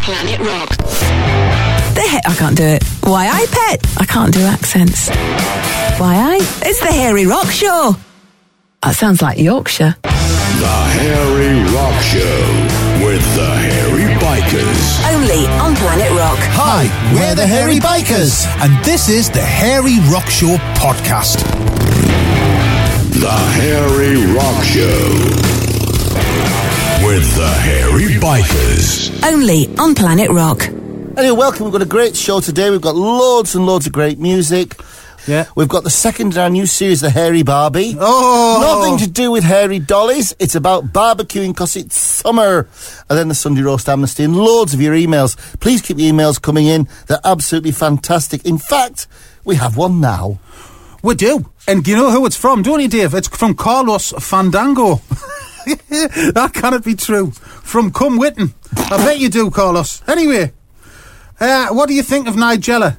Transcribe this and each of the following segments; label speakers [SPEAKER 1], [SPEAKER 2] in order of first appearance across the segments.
[SPEAKER 1] Planet Rock.
[SPEAKER 2] I can't do it. Why I Pet? I can't do accents. Why It's the Hairy Rock Show. That sounds like Yorkshire.
[SPEAKER 3] The Hairy Rock Show with the Hairy Bikers.
[SPEAKER 2] Only on Planet Rock.
[SPEAKER 4] Hi, we're the Hairy Bikers, and this is the Hairy Rock Show podcast.
[SPEAKER 3] The Hairy Rock Show with the Hairy Bikers.
[SPEAKER 2] Only on Planet Rock.
[SPEAKER 5] Anyway, welcome. We've got a great show today. We've got loads and loads of great music.
[SPEAKER 4] Yeah.
[SPEAKER 5] We've got the second in our new series, The Hairy Barbie.
[SPEAKER 4] Oh!
[SPEAKER 5] Nothing to do with hairy dollies. It's about barbecuing because it's summer. And then the Sunday Roast Amnesty and loads of your emails. Please keep your emails coming in. They're absolutely fantastic. In fact, we have one now.
[SPEAKER 4] We do. And you know who it's from, don't you, Dave? It's from Carlos Fandango. That cannot be true. From Cum Witten. I bet you do, Carlos. Anyway, what do you think of Nigella?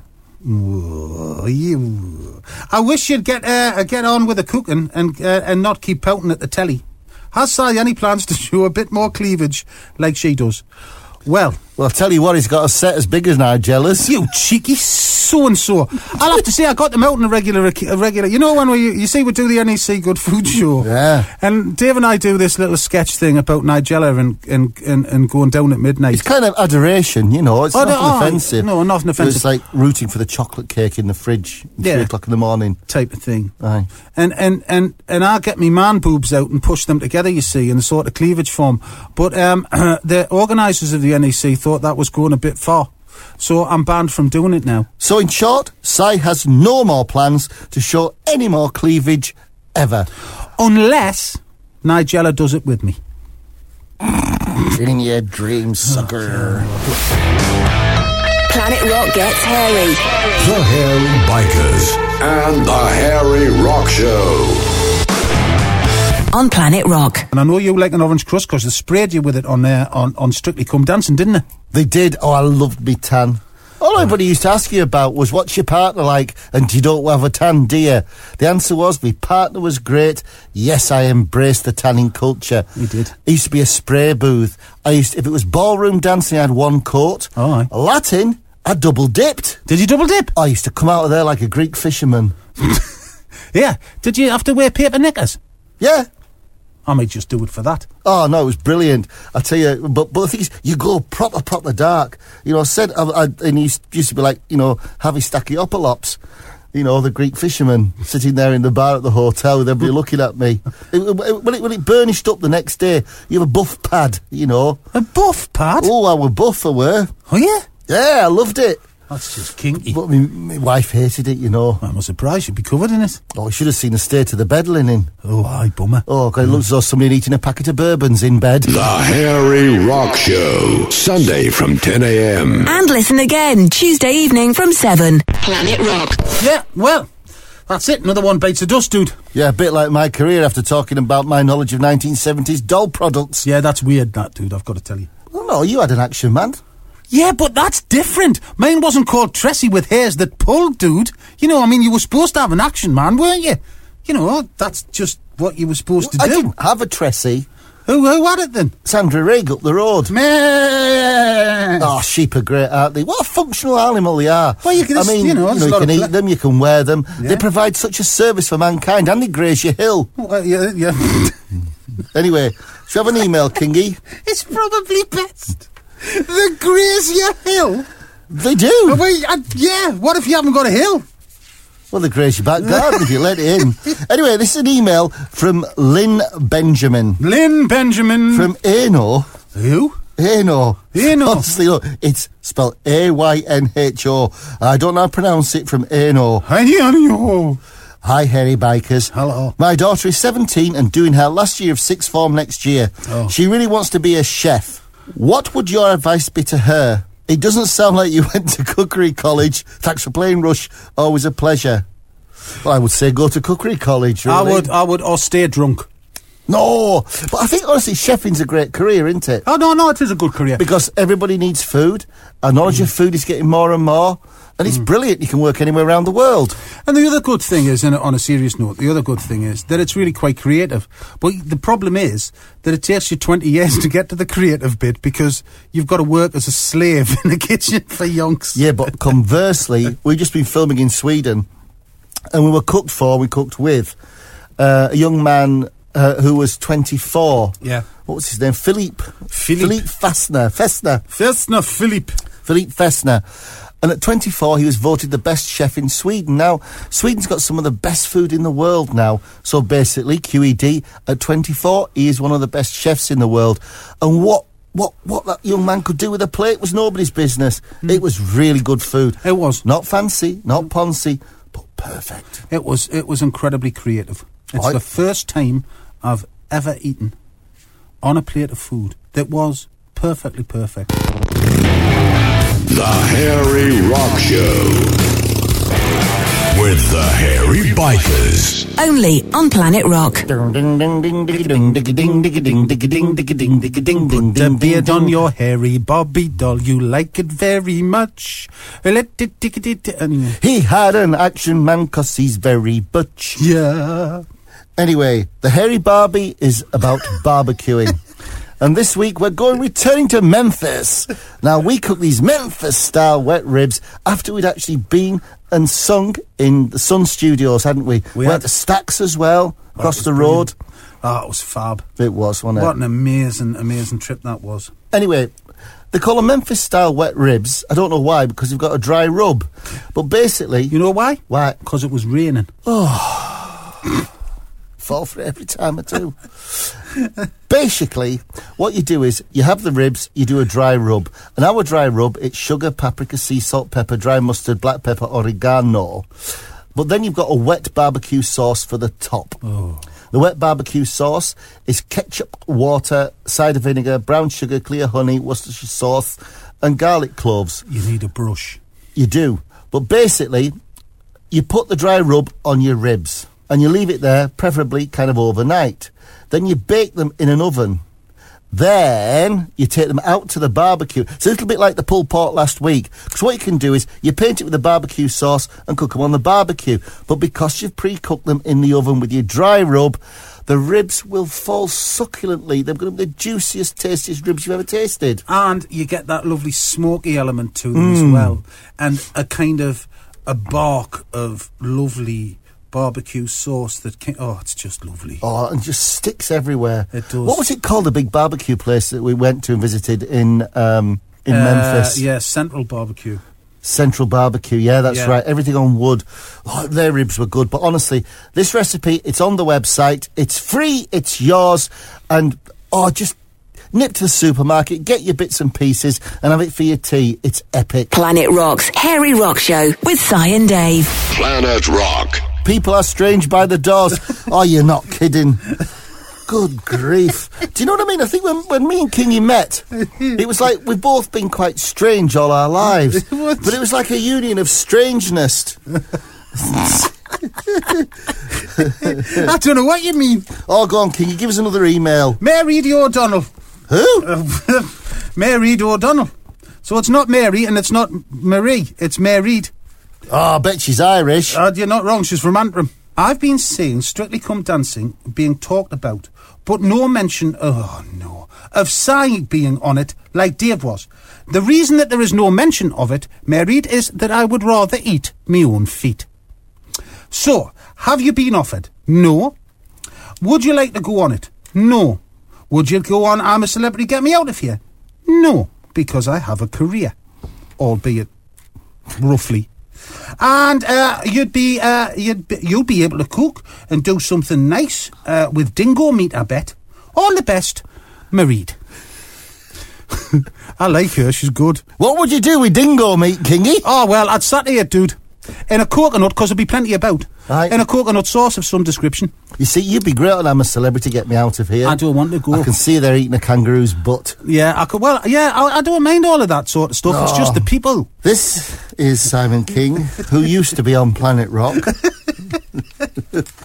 [SPEAKER 4] I wish you'd get on with the cooking and not keep pouting at the telly. Has Sally any plans to show a bit more cleavage like she does? Well,
[SPEAKER 5] I'll tell you what, he's got a set as big as Nigella's.
[SPEAKER 4] You cheeky so-and-so. I'll have to say I got them out in a regular... You know when you see we do the NEC Good Food Show?
[SPEAKER 5] Yeah.
[SPEAKER 4] And Dave and I do this little sketch thing about Nigella and going down at midnight.
[SPEAKER 5] It's kind of adoration, you know. It's nothing offensive.
[SPEAKER 4] No, nothing offensive.
[SPEAKER 5] It's like rooting for the chocolate cake in the fridge at 3 o'clock in the morning.
[SPEAKER 4] Type of thing.
[SPEAKER 5] Aye.
[SPEAKER 4] And I'll get me man boobs out and push them together, you see, in a sort of cleavage form. But the organisers of the NEC thought that was going a bit far. So I'm banned from doing it now.
[SPEAKER 5] So in short, Si has no more plans to show any more cleavage ever.
[SPEAKER 4] Unless Nigella does it with me.
[SPEAKER 5] In your dreams, sucker.
[SPEAKER 2] Planet Rock gets hairy.
[SPEAKER 3] The Hairy Bikers and the Hairy Rock Show.
[SPEAKER 2] On Planet Rock.
[SPEAKER 4] And I know you like an orange crust because they sprayed you with it on Strictly Come Dancing, didn't they?
[SPEAKER 5] They did. Oh, I loved me tan. All everybody used to ask you about was, what's your partner like? And you don't have a tan, do you? The answer was, my partner was great. Yes, I embraced the tanning culture.
[SPEAKER 4] You did.
[SPEAKER 5] It used to be a spray booth. If it was ballroom dancing, I had one coat.
[SPEAKER 4] Oh, aye.
[SPEAKER 5] Latin, I double dipped.
[SPEAKER 4] Did you double dip?
[SPEAKER 5] I used to come out of there like a Greek fisherman.
[SPEAKER 4] Yeah. Did you have to wear paper knickers?
[SPEAKER 5] Yeah.
[SPEAKER 4] I might just do it for that.
[SPEAKER 5] Oh, no, it was brilliant. I tell you, but the thing is, you go proper dark. You know, and he used to be like, you know, Harvey Stachiopoulos, you know, the Greek fisherman, sitting there in the bar at the hotel with everybody looking at me. When it burnished up the next day, you have a buff pad, you know.
[SPEAKER 4] A buff pad?
[SPEAKER 5] Oh, I were buff, I were.
[SPEAKER 4] Oh, yeah?
[SPEAKER 5] Yeah, I loved it.
[SPEAKER 4] That's just kinky.
[SPEAKER 5] But my wife hated it, you know.
[SPEAKER 4] I'm surprised you'd be covered in it.
[SPEAKER 5] Oh, I should have seen the state of the bed linen.
[SPEAKER 4] Oh, aye, bummer.
[SPEAKER 5] Oh, God, it looks as though somebody had eaten a packet of bourbons in bed.
[SPEAKER 3] The Hairy Rock Show, Sunday from 10 a.m.
[SPEAKER 2] And listen again, Tuesday evening from 7.
[SPEAKER 1] Planet Rock.
[SPEAKER 4] Yeah, well, that's it. Another one bites the dust, dude.
[SPEAKER 5] Yeah, a bit like my career after talking about my knowledge of 1970s doll products.
[SPEAKER 4] Yeah, that's weird, that, dude, I've got to tell you.
[SPEAKER 5] Well, no, you had an action man.
[SPEAKER 4] Yeah, but that's different. Mine wasn't called Tressie with hairs that pulled, dude. You know, I mean, you were supposed to have an action man, weren't you? You know, that's just what you were supposed to do.
[SPEAKER 5] I didn't have a Tressie.
[SPEAKER 4] Who had it then?
[SPEAKER 5] Sandra Rigg up the road.
[SPEAKER 4] Meh.
[SPEAKER 5] Oh, sheep are great, aren't they? What a functional animal they are.
[SPEAKER 4] Well, you can,
[SPEAKER 5] I mean,
[SPEAKER 4] you know,
[SPEAKER 5] you can eat them, you can wear them.
[SPEAKER 4] Yeah.
[SPEAKER 5] They provide such a service for mankind, and they graze your hill.
[SPEAKER 4] Well, yeah.
[SPEAKER 5] Anyway, should we have an email, Kingy?
[SPEAKER 4] It's probably best. The Grazier Hill?
[SPEAKER 5] They do.
[SPEAKER 4] Oh, wait, yeah, what if you haven't got a hill?
[SPEAKER 5] Well, they graze your back garden if you let it in. Anyway, this is an email from Lynn Benjamin.
[SPEAKER 4] Lynn Benjamin.
[SPEAKER 5] From Ayno.
[SPEAKER 4] Who?
[SPEAKER 5] Ayno.
[SPEAKER 4] Ayno.
[SPEAKER 5] Honestly, look, it's spelled A-Y-N-H-O. I don't know how to pronounce it from Ayno. Hi, Hairy Bikers.
[SPEAKER 4] Hello.
[SPEAKER 5] My daughter is 17 and doing her last year of sixth form next year.
[SPEAKER 4] Oh.
[SPEAKER 5] She really wants to be a chef. What would your advice be to her? It doesn't sound like you went to cookery college. Thanks for playing, Rush. Always a pleasure. Well, I would say go to cookery college, really.
[SPEAKER 4] I would, or stay drunk.
[SPEAKER 5] No, but I think honestly, chefing's a great career, isn't it?
[SPEAKER 4] Oh, no, it is a good career.
[SPEAKER 5] Because everybody needs food. Our knowledge of food is getting more and more. And it's brilliant. You can work anywhere around the world.
[SPEAKER 4] And the other good thing is, and on a serious note, the other good thing is that it's really quite creative. But the problem is that it takes you 20 years to get to the creative bit because you've got to work as a slave in the kitchen for yonks.
[SPEAKER 5] Yeah, but conversely, we've just been filming in Sweden and we cooked with a young man who was 24.
[SPEAKER 4] Yeah.
[SPEAKER 5] What was his name? Philippe Fessner. Philippe Fessner. And at 24, he was voted the best chef in Sweden. Now, Sweden's got some of the best food in the world now. So basically, QED, at 24, he is one of the best chefs in the world. And what that young man could do with a plate was nobody's business. It was really good food.
[SPEAKER 4] It was.
[SPEAKER 5] Not fancy, not poncy, but perfect.
[SPEAKER 4] It was incredibly creative. It's the first time I've ever eaten on a plate of food that was perfectly perfect.
[SPEAKER 3] The Harry Rock Show with the Harry Bikers.
[SPEAKER 2] Only on Planet Rock.
[SPEAKER 4] Put the beard on your hairy Bobby doll. You like it very much. Let it tick it. Anyway.
[SPEAKER 5] He had an action man 'cause he's very butch.
[SPEAKER 4] Yeah.
[SPEAKER 5] Anyway, the Hairy Barbie is about barbecuing. And this week we're returning to Memphis. Now, we cook these Memphis-style wet ribs after we'd actually been and sung in the Sun Studios, hadn't we? We went to Stax as well, across the road.
[SPEAKER 4] Oh, it was fab.
[SPEAKER 5] It was, wasn't it?
[SPEAKER 4] What an amazing trip that was.
[SPEAKER 5] Anyway, they call them Memphis-style wet ribs. I don't know why, because you've got a dry rub. But basically...
[SPEAKER 4] You know why?
[SPEAKER 5] Why?
[SPEAKER 4] Because it was raining.
[SPEAKER 5] Oh... fall for it every time I do. Basically, what you do is you have the ribs, you do a dry rub. And our dry rub, it's sugar, paprika, sea salt, pepper, dry mustard, black pepper, oregano. But then you've got a wet barbecue sauce for the top.
[SPEAKER 4] Oh.
[SPEAKER 5] The wet barbecue sauce is ketchup, water, cider vinegar, brown sugar, clear honey, Worcestershire sauce, and garlic cloves.
[SPEAKER 4] You need a brush.
[SPEAKER 5] You do. But basically, you put the dry rub on your ribs. And you leave it there, preferably kind of overnight. Then you bake them in an oven. Then you take them out to the barbecue. It's a little bit like the pulled pork last week. Because what you can do is you paint it with a barbecue sauce and cook them on the barbecue. But because you've pre-cooked them in the oven with your dry rub, the ribs will fall succulently. They're going to be the juiciest, tastiest ribs you've ever tasted.
[SPEAKER 4] And you get that lovely smoky element to them as well. And a kind of a bark of lovely... barbecue sauce that it's just lovely.
[SPEAKER 5] Oh, and just sticks everywhere.
[SPEAKER 4] It does.
[SPEAKER 5] What was it called, the big barbecue place that we went to and visited in Memphis?
[SPEAKER 4] Yeah, Central Barbecue.
[SPEAKER 5] Central Barbecue, yeah, that's right. Everything on wood. Oh, their ribs were good. But honestly, this recipe, it's on the website. It's free, it's yours. And, just nip to the supermarket, get your bits and pieces, and have it for your tea. It's epic.
[SPEAKER 2] Planet Rock's Harry Rock Show with Si and Dave.
[SPEAKER 3] Planet Rock.
[SPEAKER 5] People are strange by the doors. Oh, you're not kidding. Good grief. Do you know what I mean? I think when me and Kingy met, it was like we've both been quite strange all our lives. But it was like a union of strangeness.
[SPEAKER 4] I don't know what you mean.
[SPEAKER 5] Oh, go on, Kingy, give us another email.
[SPEAKER 4] Mary O'Donnell.
[SPEAKER 5] Who?
[SPEAKER 4] Mary O'Donnell. So it's not Mary and it's not Marie. It's Mary.
[SPEAKER 5] Oh, I bet she's Irish.
[SPEAKER 4] You're not wrong. She's from Antrim. I've been seeing Strictly Come Dancing being talked about, but no mention, of Si being on it like Dave was. The reason that there is no mention of it, Married, is that I would rather eat me own feet. So, have you been offered? No. Would you like to go on it? No. Would you go on I'm a Celebrity, Get Me Out of Here? No, because I have a career, albeit roughly. And you'll be able to cook and do something nice with dingo meat, I bet. All the best, Mareed. I like her, she's good.
[SPEAKER 5] What would you do with dingo meat, Kingy?
[SPEAKER 4] Oh, well, I'd saute it, dude. In a coconut, because there'll be plenty about.
[SPEAKER 5] Right.
[SPEAKER 4] In a coconut sauce of some description.
[SPEAKER 5] You see, you'd be great on I'm a Celebrity, Get Me Out of Here.
[SPEAKER 4] I don't want to go.
[SPEAKER 5] I can see they're eating a kangaroo's butt.
[SPEAKER 4] Yeah, I could. Well, yeah, I don't mind all of that sort of stuff. It's just the people.
[SPEAKER 5] This is Simon King, who used to be on Planet Rock.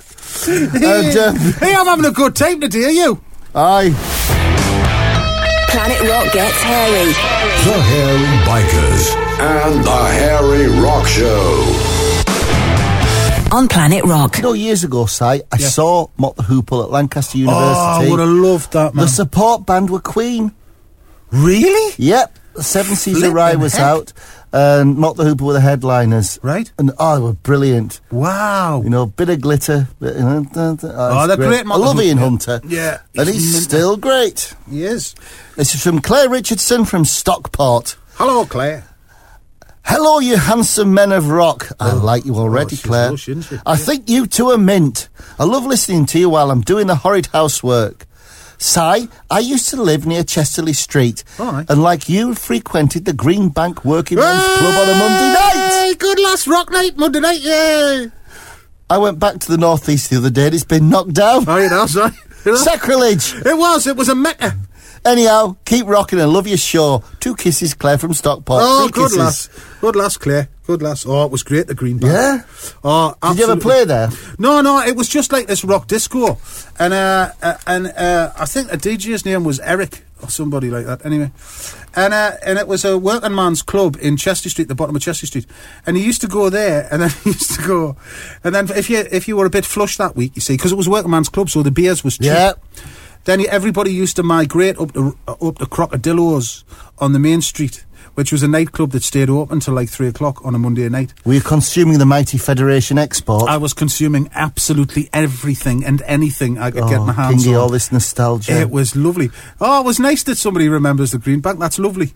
[SPEAKER 4] Hey, I'm having a good time today, are you?
[SPEAKER 5] Aye.
[SPEAKER 2] Planet Rock gets hairy.
[SPEAKER 3] The Hairy Bikers and the Hairy Rock Show.
[SPEAKER 2] On Planet Rock.
[SPEAKER 5] You know, years ago, Si, I saw Mott the Hoople at Lancaster University.
[SPEAKER 4] Oh, I would have loved that, man.
[SPEAKER 5] The support band were Queen.
[SPEAKER 4] Really?
[SPEAKER 5] Yep. The Seven Seas of Rye was
[SPEAKER 4] heck.
[SPEAKER 5] out, and Mott the Hoople were the headliners.
[SPEAKER 4] Right.
[SPEAKER 5] And, they were brilliant.
[SPEAKER 4] Wow.
[SPEAKER 5] You know, bit of glitter.
[SPEAKER 4] they're great, Mott
[SPEAKER 5] I
[SPEAKER 4] the
[SPEAKER 5] love
[SPEAKER 4] Hoople.
[SPEAKER 5] Ian Hunter.
[SPEAKER 4] Yeah.
[SPEAKER 5] And he's still great.
[SPEAKER 4] He is.
[SPEAKER 5] This is from Claire Richardson from Stockport.
[SPEAKER 4] Hello, Claire.
[SPEAKER 5] Hello, you handsome men of rock. I like you already,
[SPEAKER 4] she's
[SPEAKER 5] Claire.
[SPEAKER 4] lush, isn't she?
[SPEAKER 5] I think you two are mint. I love listening to you while I'm doing the horrid housework. Si, I used to live near Chesterley Street,
[SPEAKER 4] All right.
[SPEAKER 5] and like you, frequented the Green Bank Working Men's Club on a Monday night.
[SPEAKER 4] Hey, good last rock night, Monday night, yeah.
[SPEAKER 5] I went back to the northeast the other day and it's been knocked down.
[SPEAKER 4] Oh, it has, right?
[SPEAKER 5] Sacrilege.
[SPEAKER 4] It was a mecca.
[SPEAKER 5] Anyhow, keep rocking and love your show. 2 kisses, Claire from Stockport.
[SPEAKER 4] Oh,
[SPEAKER 5] 3
[SPEAKER 4] good
[SPEAKER 5] kisses.
[SPEAKER 4] lass. Good lass, Claire. Good lass. Oh, it was great, the Green Bank.
[SPEAKER 5] Yeah?
[SPEAKER 4] Oh,
[SPEAKER 5] Did you ever
[SPEAKER 4] absolutely.
[SPEAKER 5] play there?
[SPEAKER 4] No, it was just like this rock disco. And I think a DJ's name was Eric or somebody like that. Anyway. And it was a working man's club in Chester Street, the bottom of Chester Street. And he used to go there, and then he used to go. And then if you were a bit flush that week, you see, because it was a working man's club, so the beers was cheap.
[SPEAKER 5] Yeah.
[SPEAKER 4] Then everybody used to migrate up to Crocodillo's on the main street, which was a nightclub that stayed open till like 3 o'clock on a Monday night.
[SPEAKER 5] Were you consuming the mighty Federation Export?
[SPEAKER 4] I was consuming absolutely everything and anything I could get my hands
[SPEAKER 5] Kingy,
[SPEAKER 4] on.
[SPEAKER 5] all this nostalgia.
[SPEAKER 4] It was lovely. Oh, it was nice that somebody remembers the Green Bank. That's lovely.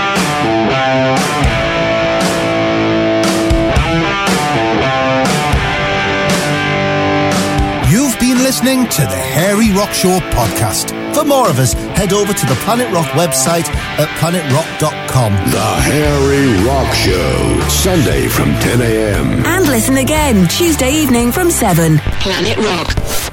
[SPEAKER 1] You've been listening to the Hairy Rock Show podcast.
[SPEAKER 5] For more of us, head over to the Planet Rock website at planetrock.com.
[SPEAKER 3] The Hairy Rock Show, Sunday from 10 a.m.
[SPEAKER 2] And listen again Tuesday evening from 7. Planet Rock.